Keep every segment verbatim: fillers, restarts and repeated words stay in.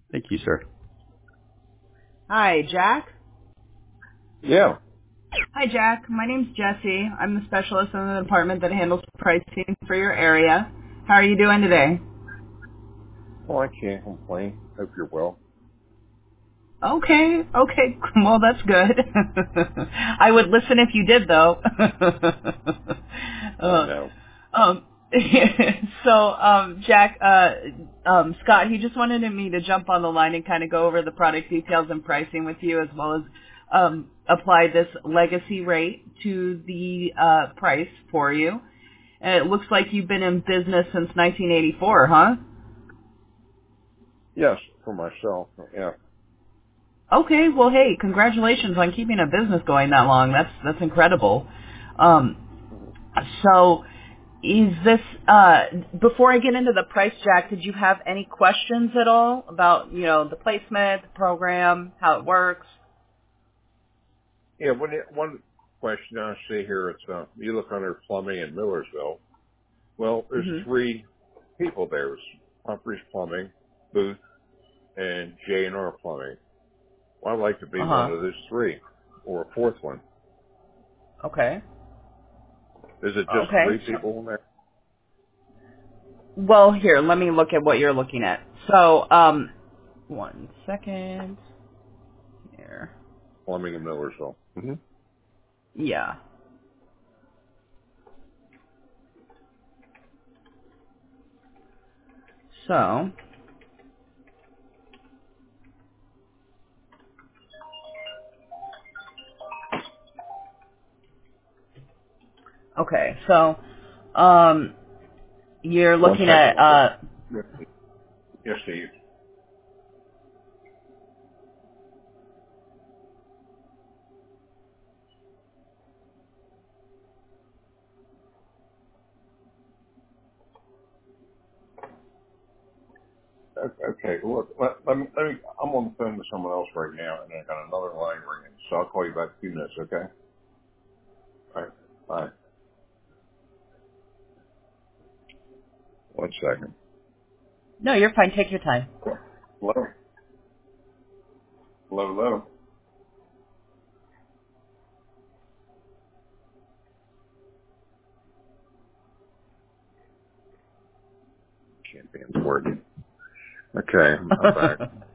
Thank you, sir. Hi, Jack. Yeah. Hi, Jack. My name's Jesse. I'm the specialist in the department that handles pricing for your area. How are you doing today? Well, I can't complain. Hope you're well. Okay, okay. Well, that's good. I would listen if you did, though. Oh, uh, no. um, so, um, Jack, uh, um, Scott, he just wanted me to jump on the line and kind of go over the product details and pricing with you, as well as um, apply this legacy rate to the uh, price for you. And it looks like you've been in business since nineteen eighty-four, huh? Yes, for myself. Yeah. Okay, well, hey, congratulations on keeping a business going that long. That's that's incredible. Um, Mhm. so, is this uh, before I get into the price, Jack? Did you have any questions at all about you know the placement, the program, how it works? Yeah, one, one question I see here, it's, uh, you look under plumbing in Millersville. Well, there's Mm-hmm. three people there. There's Humphreys Plumbing, Booth, and J and R Plumbing. Well, I'd like to be Uh one huh. of those three, or a fourth one. Okay. Is it just three Okay. people in there? Well, here, let me look at what you're looking at. So, um, one second here. Plumbing in Millersville. Mm-hmm. Yeah. So, okay. So, um, you're One looking second. at, uh, Yes, yes, Steve. Okay, look, let, let, me, let me, I'm on the phone with someone else right now, and I got another line ringing, so I'll call you back in a few minutes, okay? All right, bye. One second. no, you're fine. Take your time. Hello? Hello, hello? Can't be important. Okay, I'm back.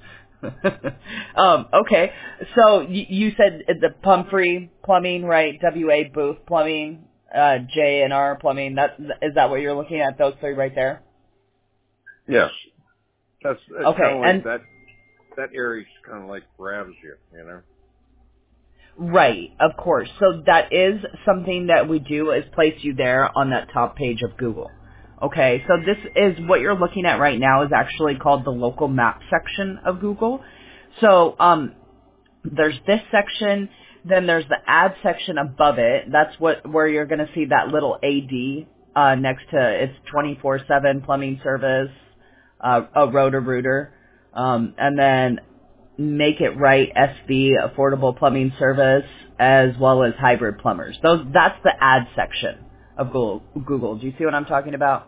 um, okay. So, you, you said the Pumphrey Plumbing, right? W A Booth Plumbing, uh, J and R Plumbing. That, is that what you're looking at, those three right there? Yes, that's, it's kind Okay. of like And that, that area's kind of like grabs you, you know? right, of course. So that is something that we do is place you there on that top page of Google. Okay, so this is what you're looking at right now is actually called the local map section of Google. So um, there's this section, then there's the ad section above it. That's what where you're going to see that little A D uh, next to it's twenty-four seven plumbing service, uh, a Roto-Rooter, um, and then Make It Right S V, affordable plumbing service, as well as hybrid plumbers. Those that's the ad section of Google. Google. Do you see what I'm talking about?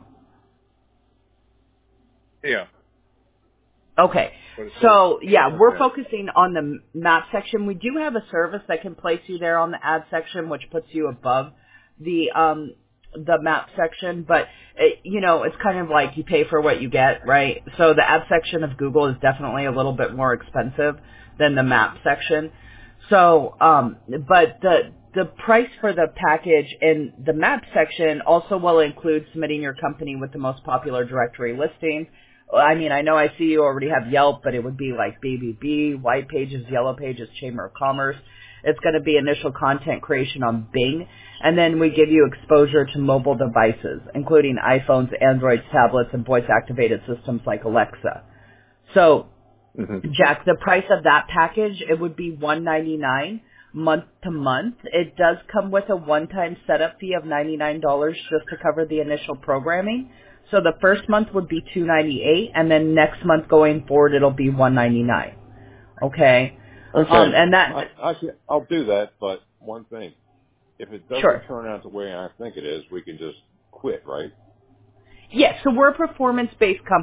Yeah, Okay. but it says, So, yeah, we're okay, focusing on the map section. We do have a service that can place you there on the ad section, which puts you above the um the map section, but it, you know, it's kind of like you pay for what you get, right? So the ad section of Google is definitely a little bit more expensive than the map section. So, um but the the price for the package in the map section also will include submitting your company with the most popular directory listings. I mean, I know I see you already have Yelp, but it would be like B B B, White Pages, Yellow Pages, Chamber of Commerce. It's going to be initial content creation on Bing, and then we give you exposure to mobile devices, including iPhones, Androids, tablets, and voice-activated systems like Alexa. So, hmm Jack, the price of that package, it would be one ninety-nine month to month. It does come with a one-time setup fee of ninety-nine dollars just to cover the initial programming. So the first month would be two ninety-eight, and then next month going forward, it'll be one ninety-nine. Okay, um, okay, and that I, I can, I'll do that, but one thing, if it doesn't sure. turn out the way I think it is, we can just quit, right? Yes, so we're a performance-based company.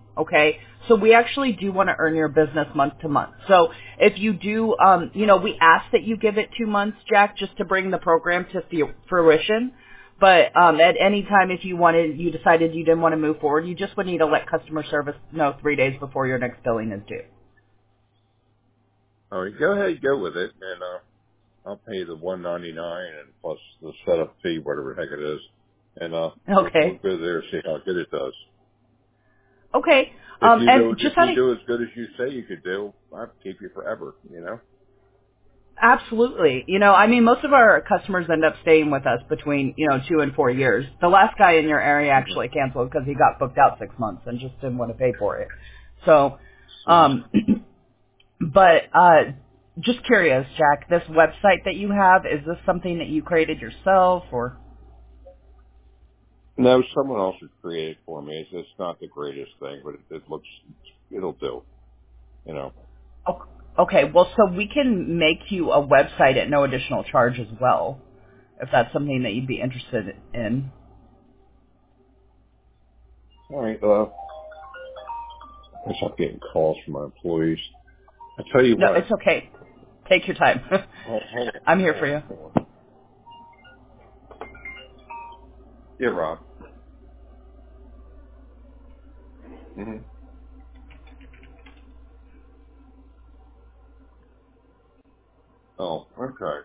Okay, so we actually do want to earn your business month to month. So if you do, um, you know, we ask that you give it two months, Jack, just to bring the program to fu- fruition. But um, at any time, if you wanted, you decided you didn't want to move forward, you just would need to let customer service know three days before your next billing is due. All right, go ahead, go with it, and uh, I'll pay the one ninety nine and plus the setup fee, whatever the heck it is, and uh, we'll, we'll Okay. go there and see how good it does. Okay. If Um, you and do, if just out you of do as good as you say you could do, I'll keep you forever. You know. Absolutely. You know, I mean, most of our customers end up staying with us between, you know, two and four years. The last guy in your area Mm-hmm. actually canceled because he got booked out six months and just didn't want to pay for it. So, Mm-hmm. um, but, uh, just curious, Jack, this website that you have, is this something that you created yourself or? No, someone else would create it for me. It's, it's not the greatest thing, but it, it looks, it'll do. You know. Oh, okay. Well, so we can make you a website at no additional charge as well, if that's something that you'd be interested in. All right. Uh, I guess I'm getting calls from my employees. I tell you No, what. it's okay. Take your time. Hold, hold on. I'm here Hold for on. you. Hold on. Yeah, Rob. Mm-hmm. Oh, okay.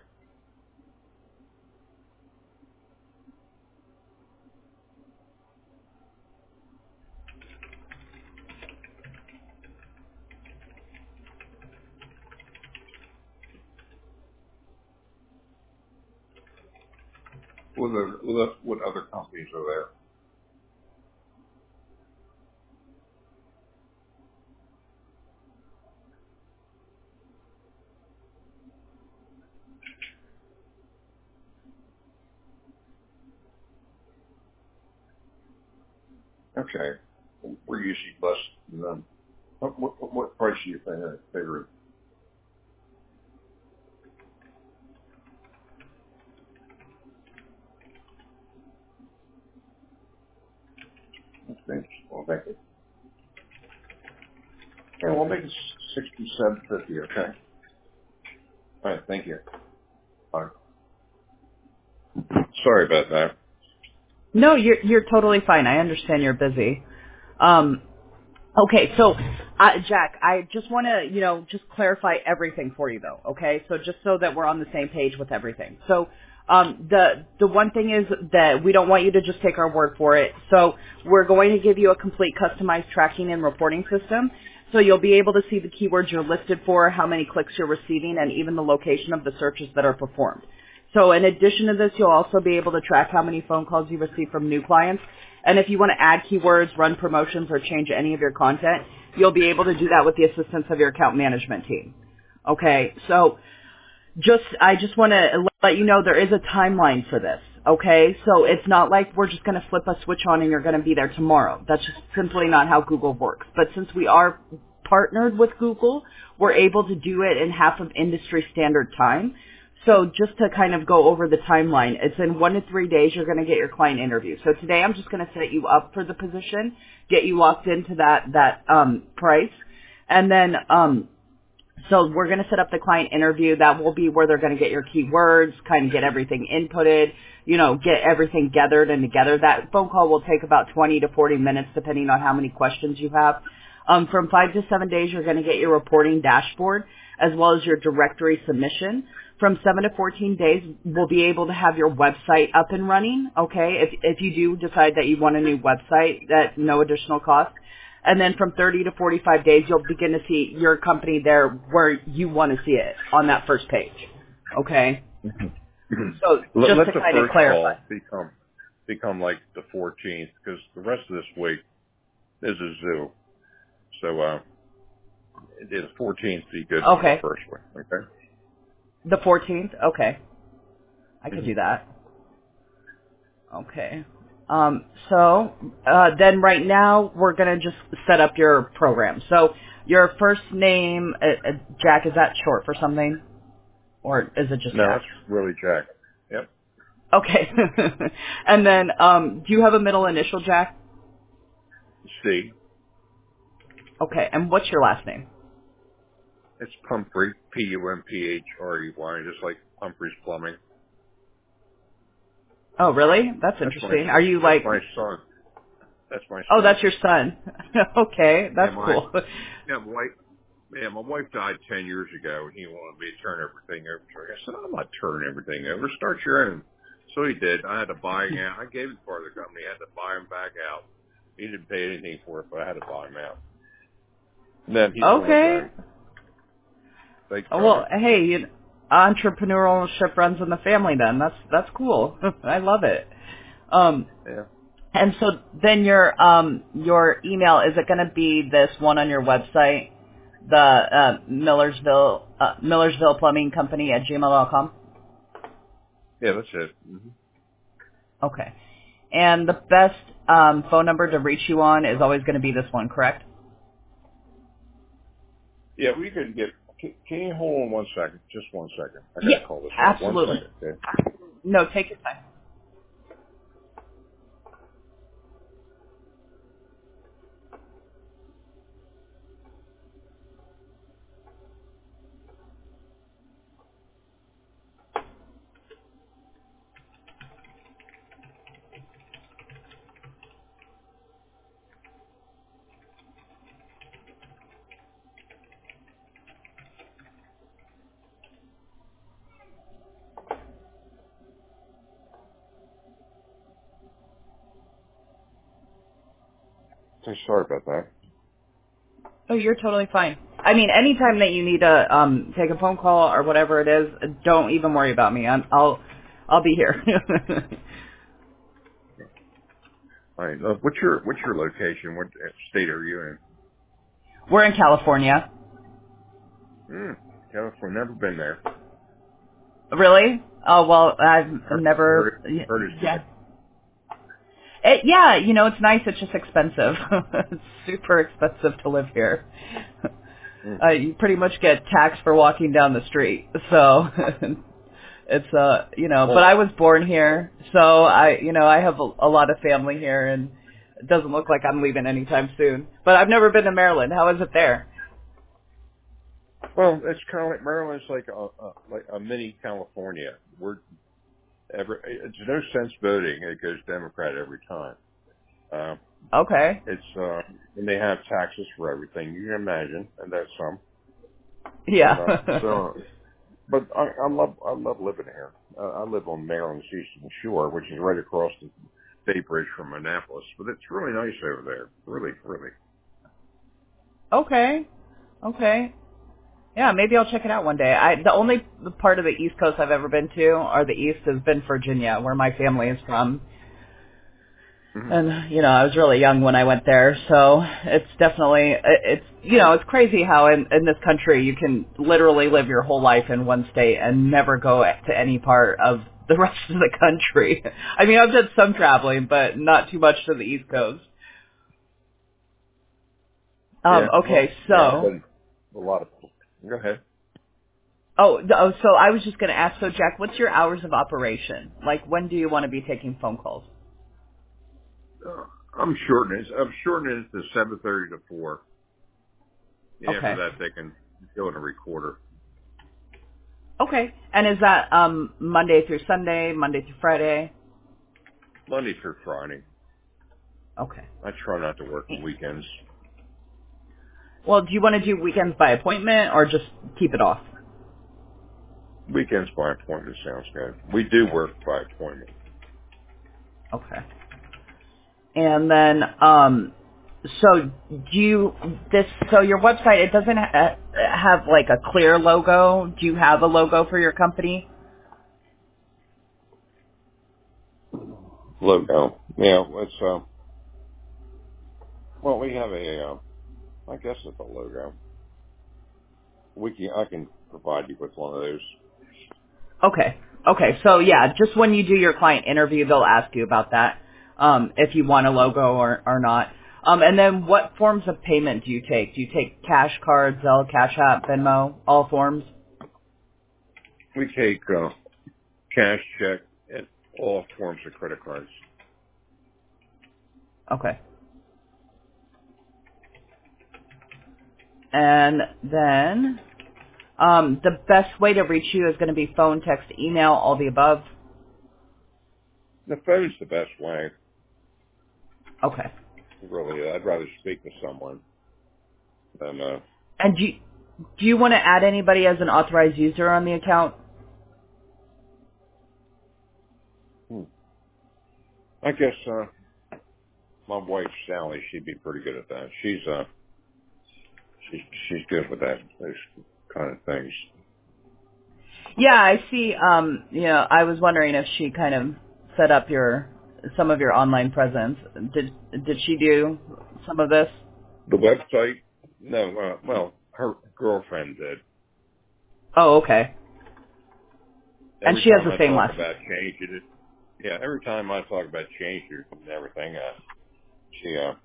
What other, what what other companies are there? Okay. We're usually less than them. What, what, what price do you think I figure? Okay. Well, make it. Okay, we'll make it sixty-seven fifty. Okay. All right. Thank you. Bye. Sorry about that. No, you're you're totally fine. I understand you're busy. Um, okay, so uh, Jack, I just want to you know just clarify everything for you though. Okay, so just so that we're on the same page with everything. So um, the the one thing is that we don't want you to just take our word for it. So we're going to give you a complete customized tracking and reporting system. So you'll be able to see the keywords you're listed for, how many clicks you're receiving, and even the location of the searches that are performed. So in addition to this, you'll also be able to track how many phone calls you receive from new clients. And if you want to add keywords, run promotions, or change any of your content, you'll be able to do that with the assistance of your account management team. Okay, so just I just want to let you know there is a timeline for this. Okay, so it's not like we're just going to flip a switch on and you're going to be there tomorrow. That's just simply not how Google works. But since we are partnered with Google, we're able to do it in half of industry standard time. So just to kind of go over the timeline, it's in one to three days you're going to get your client interview. So today I'm just going to set you up for the position, get you locked into that that um, price, and then um, so we're going to set up the client interview. That will be where they're going to get your keywords, kind of get everything inputted, you know, get everything gathered and together. That phone call will take about twenty to forty minutes depending on how many questions you have. Um, from five to seven days, you're going to get your reporting dashboard as well as your directory submission. From seven to fourteen days, we'll be able to have your website up and running, okay, if, if you do decide that you want a new website at no additional cost. And then from thirty to forty-five days, you'll begin to see your company there where you want to see it on that first page. Okay? So Let, just let to the kind of first clarify. call become become like the fourteenth because the rest of this week is a zoo. So uh, the fourteenth be good for the Okay. first one. Okay. The fourteenth? Okay. I could Mm-hmm. do that. Okay. Um, so uh, then right now we're going to just set up your program. So your first name, uh, uh, Jack, is that short for something? Or is it just No, Jack? that's really Jack. Yep. Okay. And then um, do you have a middle initial, Jack? C. Okay, and what's your last name? It's Pumphrey, P U M P H R E Y, just like Pumphrey's Plumbing. Oh, really? That's That's my interesting. Are you that's like? my son. That's my Oh, son. that's your son. Okay, Yeah, that's my cool. yeah, my wife. Yeah, my wife died ten years ago, and he wanted me to turn everything over to her. I said, I'm not turning everything over. Start your own. So he did. I had to buy him out. I gave it part of the company. I had to buy him back out. He didn't pay anything for it, but I had to buy him out. And then he's on his Okay. own. Thank Well, God. hey, you, entrepreneurship runs in the family. Then that's that's cool. I love it. Um, Yeah. and so then your um your email, is it going to be this one on your website, the uh, Millersville uh, Millersville Plumbing Company at gmail dot com? Yeah, that's it. hmm Okay. And the best um, phone number to reach you on is always going to be this one, correct? Yeah, we could get. Can, can you hold on one second? Just one second. I got Yeah, to call this rep. One absolutely. second, okay? No, take your time. Hey, sorry about that. Oh, you're totally fine. I mean, anytime that you need to um, take a phone call or whatever it is, don't even worry about me. I'm, I'll I'll be here. All right. Uh, what's your what's your location? What state are you in? We're in California. Hmm. California. Never been there. Really? Oh well, I've Heard, heard, never. it- heard it's Yeah. nice. It, yeah, you know, it's nice. It's just expensive. It's super expensive to live here. Hmm. Uh, you pretty much get taxed for walking down the street. So it's uh, you know, but Well, I was born here, so I, you know, I have a, a lot of family here, and it doesn't look like I'm leaving anytime soon. But I've never been to Maryland. How is it there? well, it's kind of like Maryland's like a, a like a mini California. We're ever. It's no sense voting. It goes Democrat every time. Uh, Okay. it's uh, and they have taxes for everything you can imagine, and that's some. And Yeah. uh, so, but I, I love I love living here. Uh, I live on Maryland's eastern shore, which is right across the Bay Bridge from Annapolis. But it's really nice over there. Really, really. Okay. Okay. Yeah, maybe I'll check it out one day. I the only part of the East Coast I've ever been to, or the East, has been Virginia, where my family is from. hmm And, you know, I was really young when I went there, so it's definitely, it's, you know, it's crazy how in, in this country you can literally live your whole life in one state and never go to any part of the rest of the country. I mean, I've done some traveling, but not too much to the East Coast. Um, Yeah. Well, okay, yeah. I've so, been a lot of. Go ahead. oh, th- oh, so I was just going to ask, so Jack, what's your hours of operation? Like, when do you want to be taking phone calls? Uh, I'm shortening it. I'm shortening it to seven thirty to four. After Okay. that, they can go in a recorder. Okay. And is that um, Monday through Sunday, Monday through Friday? Monday through Friday. Okay. I try not to work on weekends. Well, do you want to do weekends by appointment or just keep it off? Weekends by appointment sounds good. We do work by appointment. Okay. And then, um, so do you, this, so your website, it doesn't ha- have like a clear logo. Do you have a logo for your company? Logo. Yeah, it's uh. Well, we have a. Uh, I guess it's a logo. We can. I can provide you with one of those. Okay. Okay. So yeah, just when you do your client interview, they'll ask you about that, um, if you want a logo or, or not. Um, and then what forms of payment do you take? Do you take cash card, Zelle, Cash App, Venmo, all forms? We take uh, cash, check, and all forms of credit cards. Okay. And then um, the best way to reach you is going to be phone, text, email, all the above. The phone's the best way. Okay. Really, I'd rather speak to someone than. Uh, And do you, do you want to add anybody as an authorized user on the account? hmm. I guess uh, my wife Sally, she'd be pretty good at that. She's uh, she's she's good with that those kind of things. Yeah, I see. Um, you know, I was wondering if she kind of set up your some of your online presence. Did did she do some of this? The website? No, uh, well, her girlfriend did. Oh, okay. And Every she has time the I same talk last. about changing it, yeah, every time I talk about changing it and everything, uh, she uh,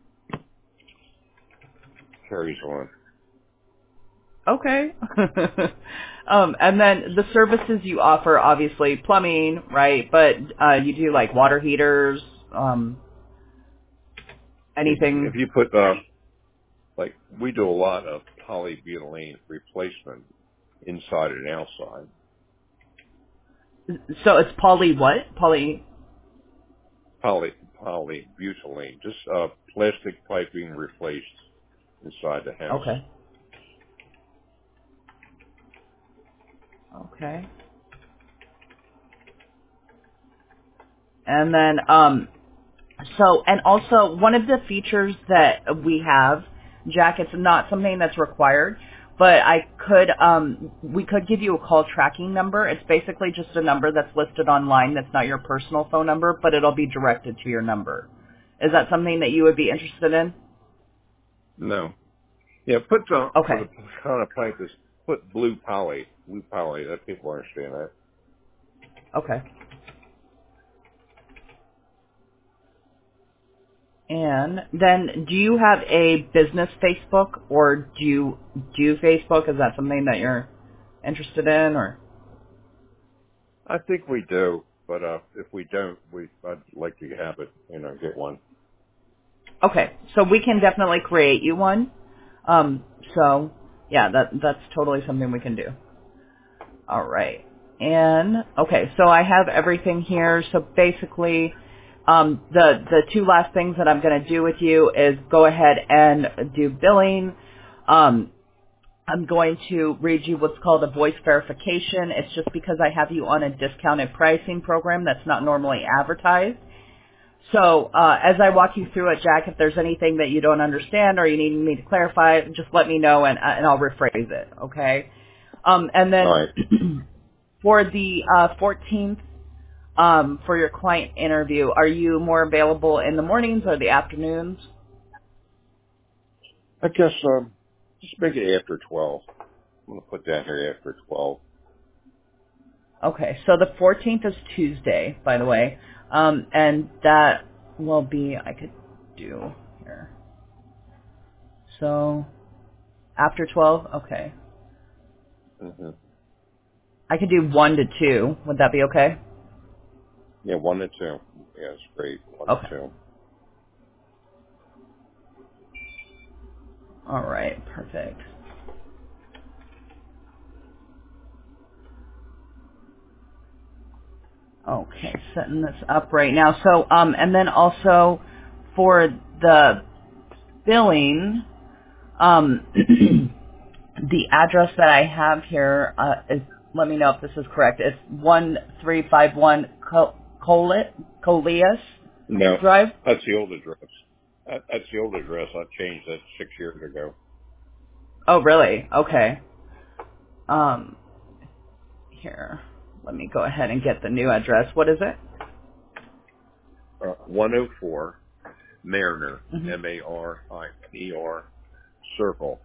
carries on. Okay. um, and then the services you offer, obviously plumbing, right? But uh, you do like water heaters, um, If if anything. you put uh, like we do a lot of polybutylene replacement inside and outside. So it's poly what? Poly. Poly polybutylene, just uh, plastic piping replaced inside the house. Okay. Okay. And then um, So, and also one of the features that we have, Jack, it's not something that's required, but I could, um, we could give you a call tracking number. It's basically just a number that's listed online that's not your personal phone number, but it'll be directed to your number. Is that something that you would be interested in? No, yeah, put the for the Okay. kind of pipe is put blue poly, blue poly. That people understand that. Okay. And then do you have a business Facebook or do you do Facebook? Is that something that you're interested in or? I think we do, but uh, if we don't, we I'd like to have it, you know, get one. Okay, so we can definitely create you one. Um, so yeah, that that's totally something we can do. All right, and okay, so I have everything here. So basically, um, the the two last things that I'm going to do with you is go ahead and do billing. Um, I'm going to read you what's called a voice verification. It's just because I have you on a discounted pricing program that's not normally advertised. So uh, as I walk you through it, Jack, if there's anything that you don't understand or you need me to clarify, just let me know and, and I'll rephrase it, okay? Um, and All then right. for the uh, fourteenth, um, for your client interview, are you more available in the mornings or the afternoons? I guess um, just make it after twelve. I'm gonna put that here after twelve. Okay, so the fourteenth is Tuesday, by the way, um, and that will be, I could do here. So after twelve, okay. Mm-hmm. I could do one to two. Would that be okay? Yeah, one to two. Yeah, it's great. One to Okay. two. All right. Perfect. Okay. Setting this up right now. So, um, and then also for the billing, um, the address that I have here uh, is. Let me know if this is correct. It's one three five one Colet Coleus No, Drive. that's the old address. That, that's the old address. I changed that six years ago. Oh, really? Okay. Um, here. Let me go ahead and get the new address. What is it? Uh, one oh four Mariner, Mm-hmm. M A R I N E R, Circle.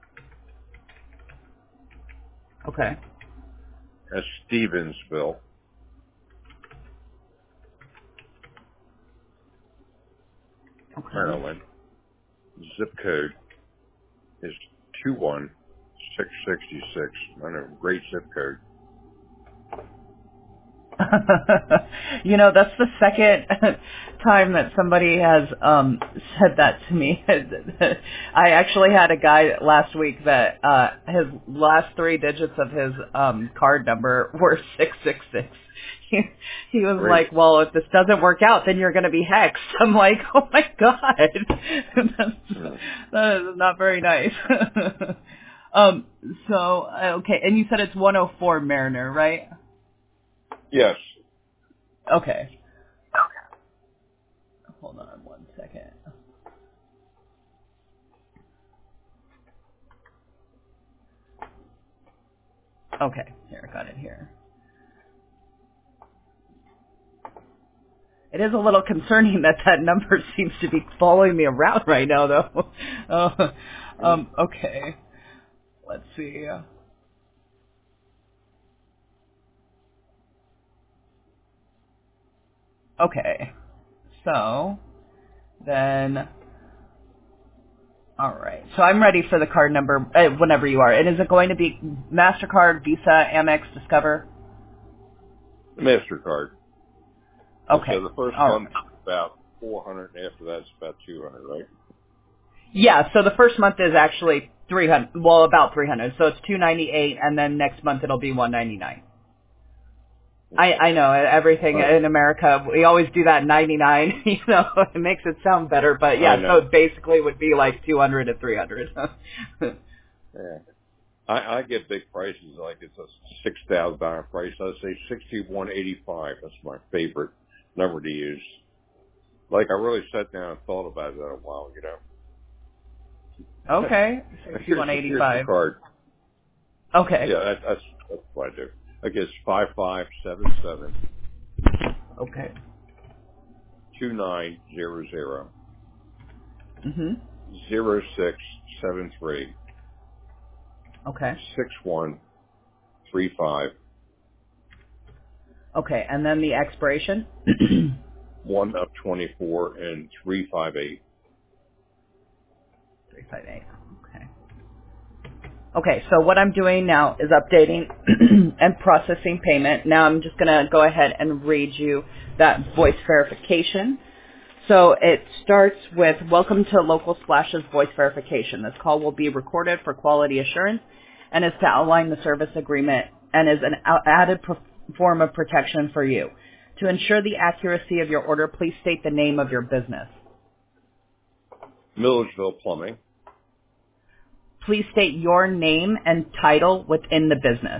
Okay. That's Stevensville, Okay. Maryland. Zip code is two one six six six. I know, great zip code. You know, that's the second time that somebody has um said that to me. I actually had a guy last week that uh his last three digits of his um card number were six six six. He, he was Great. like, well, if this doesn't work out, then you're going to be hexed. I'm like, oh my God. That's, Mm. that is not very nice. um, so, okay. And you said it's one oh four Mariner, right? Yes. Okay. Hold on one second. Okay. Here, I got it here. It is a little concerning that that number seems to be following me around right now, though. Uh, um, okay. Let's see. Okay. So, then, all right. So I'm ready for the card number uh, whenever you are. And is it going to be MasterCard, Visa, Amex, Discover? MasterCard. Okay. So the first all month right. is about four hundred, and after that it's about two hundred, right? Yeah, so the first month is actually three hundred, well, about three hundred. So it's two ninety-eight, and then next month it'll be one ninety-nine. I, I know, everything Right. in America, we always do that ninety-nine, you know, it makes it sound better, but yeah, so it basically would be like two hundred to three hundred. Yeah. I, I get big prices, like it's a six thousand dollars price. I say sixty-one eighty-five. That's my favorite number to use. Like I really sat down and thought about that a while, you know. Okay, Here's, sixty-one here's eighty-five. the card. Okay. Yeah, that, that's, that's what I do. I guess five five seven seven Okay. two nine zero zero Mhm. zero six seven three Okay. six one three five Okay, and then the expiration? one of twenty-four and three five eight. three five eight. Okay. Okay, so what I'm doing now is updating and processing payment. Now I'm just going to go ahead and read you that voice verification. So it starts with, welcome to Local Splash's voice verification. This call will be recorded for quality assurance and is to outline the service agreement and is an added pro- form of protection for you. To ensure the accuracy of your order, please state the name of your business. Milledgeville Plumbing. Please state your name and title within the business.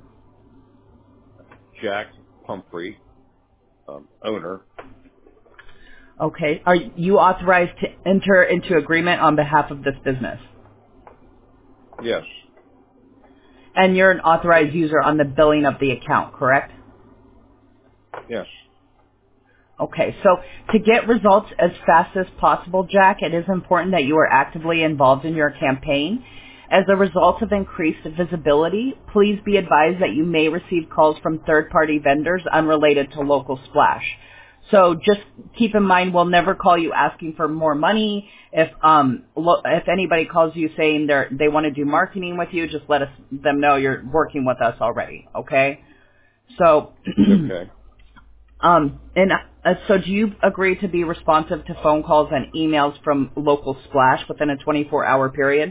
Jack Pumphrey, um, owner. Okay. Are you authorized to enter into agreement on behalf of this business? Yes. And you're an authorized user on the billing of the account, correct? Yes. Okay, so to get results as fast as possible, Jack, it is important that you are actively involved in your campaign. As a result of increased visibility, please be advised that you may receive calls from third-party vendors unrelated to Local Splash. So just keep in mind, we'll never call you asking for more money. If um lo- if anybody calls you saying they they want to do marketing with you, just let us them know you're working with us already. Okay. So. Okay. Um, and uh, so do you agree to be responsive to phone calls and emails from Local Splash within a twenty-four hour period?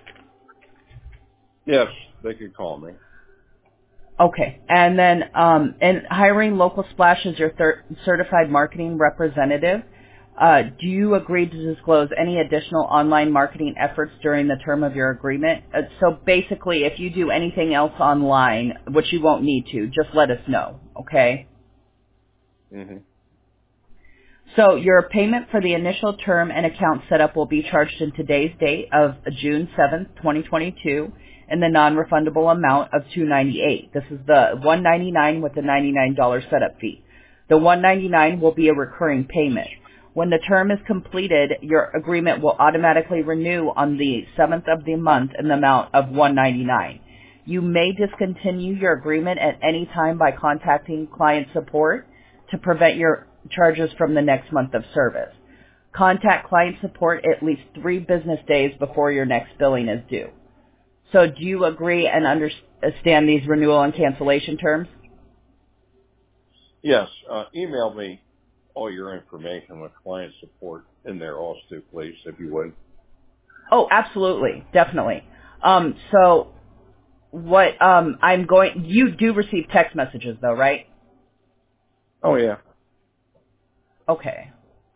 Yes, they could call me. Okay. And then um, in hiring Local Splash as your thir- certified marketing representative, uh, do you agree to disclose any additional online marketing efforts during the term of your agreement? Uh, so basically, if you do anything else online, which you won't need to, just let us know, okay? Mm-hmm. So your payment for the initial term and account setup will be charged in today's date of June seventh, twenty twenty-two, in the non-refundable amount of two hundred ninety-eight dollars. This is the one hundred ninety-nine dollars with the ninety-nine dollars setup fee. The one hundred ninety-nine dollars will be a recurring payment. When the term is completed, your agreement will automatically renew on the seventh of the month in the amount of one hundred ninety-nine dollars. You may discontinue your agreement at any time by contacting client support to prevent your charges from the next month of service. Contact client support at least three business days before your next billing is due. So do you agree and understand these renewal and cancellation terms? Yes, uh, email me all your information with client support in there also, please, if you would. Oh, absolutely, definitely. Um, so what um, I'm going, you do receive text messages though, right? Oh, yeah. Okay.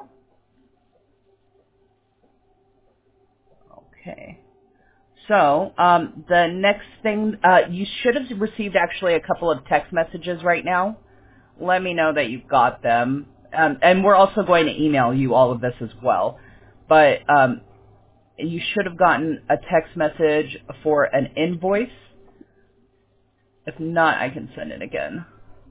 Okay. So um, the next thing, uh, you should have received actually a couple of text messages right now. Let me know that you've got them. Um, and we're also going to email you all of this as well. But um, you should have gotten a text message for an invoice. If not, I can send it again.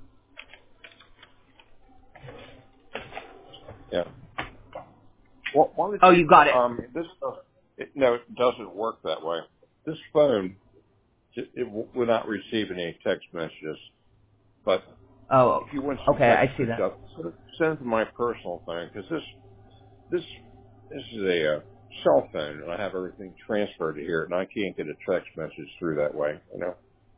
Yeah. Well, why don't Oh, you, you got it. um, this, uh, it, no, it doesn't work that way. This phone, it, it w- will not receive any text messages, but Oh, if you want some okay, text I see that. messages, send send it to my personal phone, because this, this, this is a uh, cell phone, and I have everything transferred to here, and I can't get a text message through that way, you know?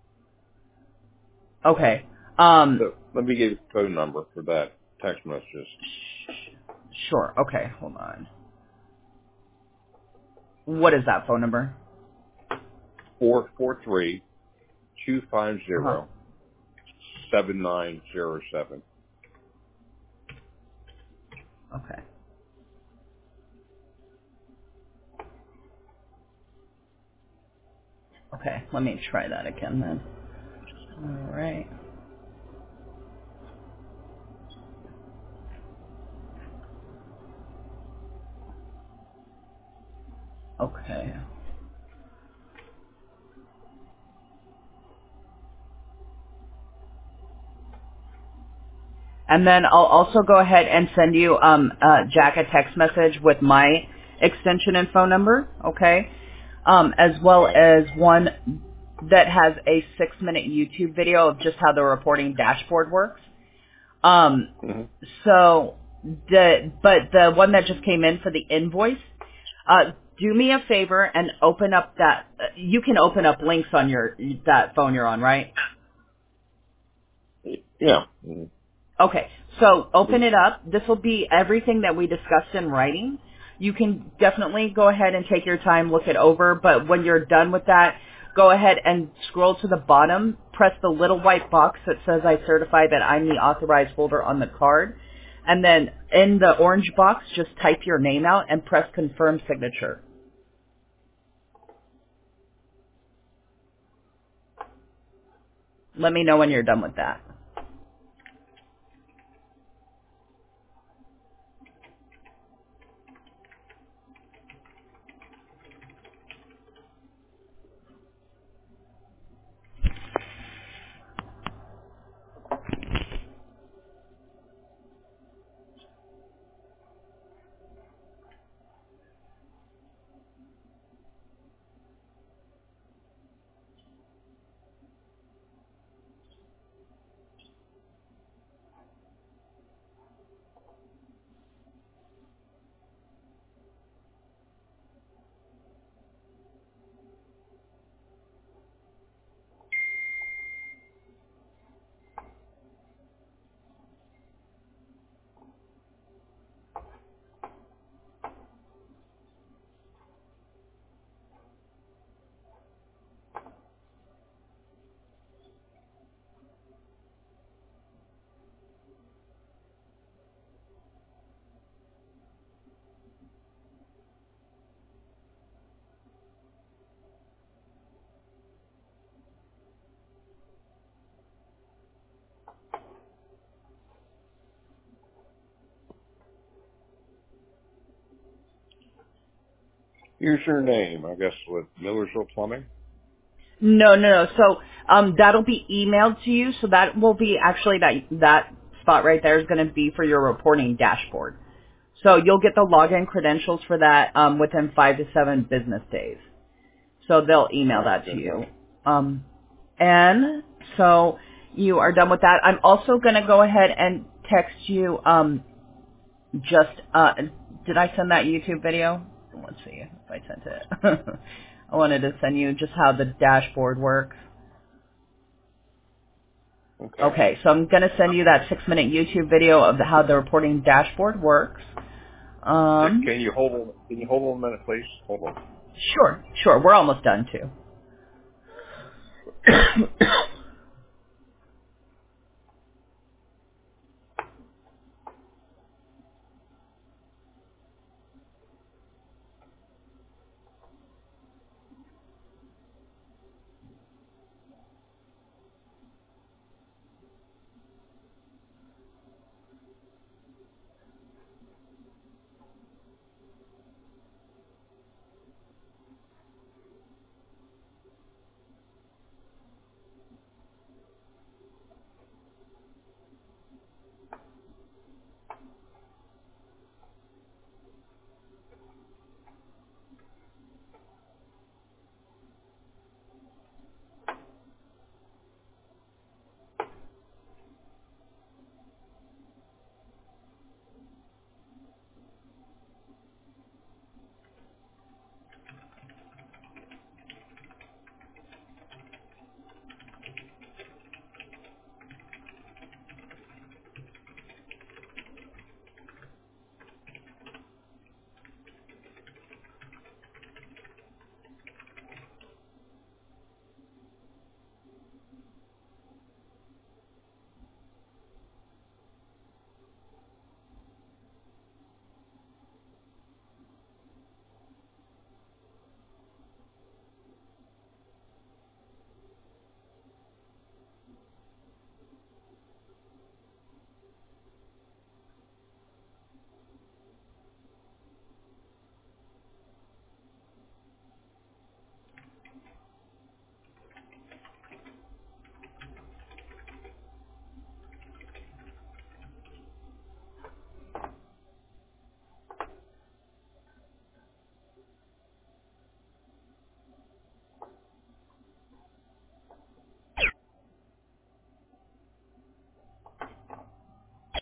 Okay. Um, So let me give you the phone number for that text messages. sure. Okay, hold on. What is that phone number? four four three, two five Uh-huh. zero, seven nine zero seven. Okay. Okay, let me try that again then. All right. Okay. And then I'll also go ahead and send you, um, uh, Jack a text message with my extension and phone number, okay? Um, as well Okay. as one that has a six-minute YouTube video of just how the reporting dashboard works. Um, hmm so the but the one that just came in for the invoice, uh, do me a favor and open up that. Uh, you can open up links on your that phone you're on, right? Yeah. hmm Okay, so open it up. This will be everything that we discussed in writing. You can definitely go ahead and take your time, look it over, but when you're done with that, go ahead and scroll to the bottom, press the little white box that says I certify that I'm the authorized holder on the card, and then in the orange box, just type your name out and press confirm signature. Let me know when you're done with that. Here's your name, I guess, with Millersville Plumbing. No, no, no. So um, that'll be emailed to you. So that will be actually that that spot right there is going to be for your reporting dashboard. So you'll get the login credentials for that um, within five to seven business days. So they'll email All right, that to good enough. you. Um, and so you are done with that. I'm also going to go ahead and text you um, just, uh, did I send that YouTube video? Let's see if I sent it. I wanted to send you just how the dashboard works. Okay. Okay, so I'm going to send you that six-minute YouTube video of the, how the reporting dashboard works. Um, Can you hold on? Can you hold on a minute, please? Hold on. Sure, sure. We're almost done, too.